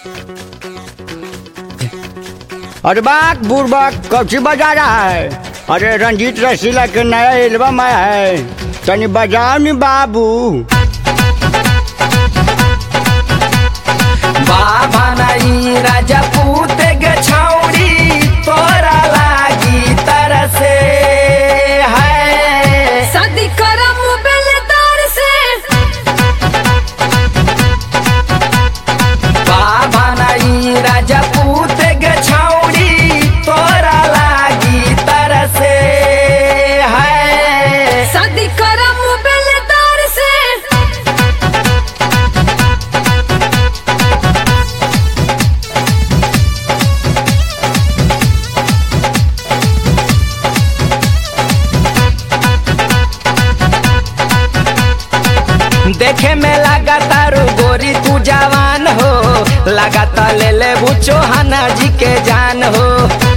अरे बात बुर्बक कौची बजा रहा है। अरे रंजीत रसीला के नया एल्बम आया है, तनी बजाओ नी बाबू। बाबा नाई राजा पूते गे छौड़ी तोरा लागी तरसे है शादी करम बेलदार से। बाबा नाई राजा पूते गे छौड़ी तोरा लागी तरसे है शादी करम बेलदार से। देखे में लगातार गोरी तू जवान हो, लगातार ले ले चौहाना जी के जान हो।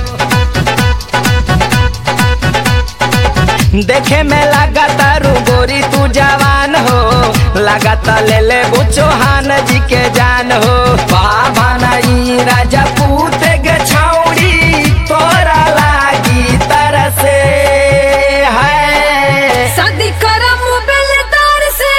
देखे में लगातार गोरी तू जवान हो, लगातार ले ले चौहान जी के जान हो। बाबा नाई राजा पूते गे छौड़ी तोरा लागी तरसे है शादी करम बेलदार से।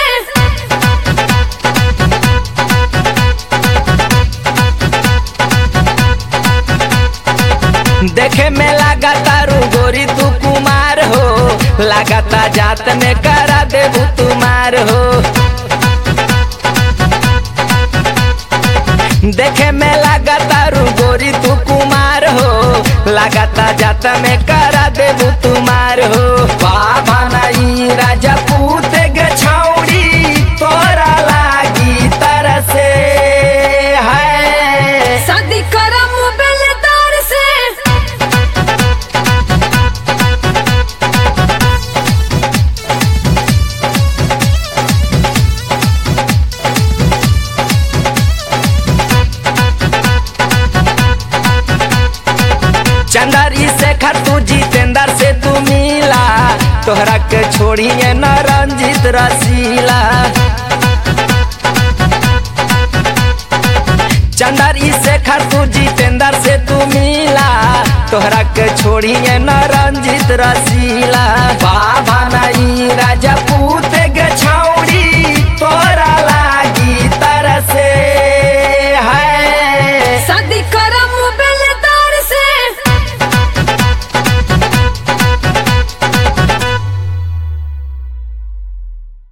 देखे में लगातार गोरी तू कुमार हो, लगातार जात में करा देबू तुम्हार हो। देखे में लगातार गोरी तू कुमार हो, लगातार जात में करा देबू तुम्हार हो। बाबा नाई राजा पूते गे छौड़ी तोरा लागी तरसे है शादी करम बेलदार से। चंदरी से खतू जितेंद्र से तू मिला, तोहरा के छोड़िए न रंजीत रसीला। चंदरी से खतू जितेंद्र से तू मिला, तोहरा के छोड़िए न रंजीत रसीला। बाबा नाई राजा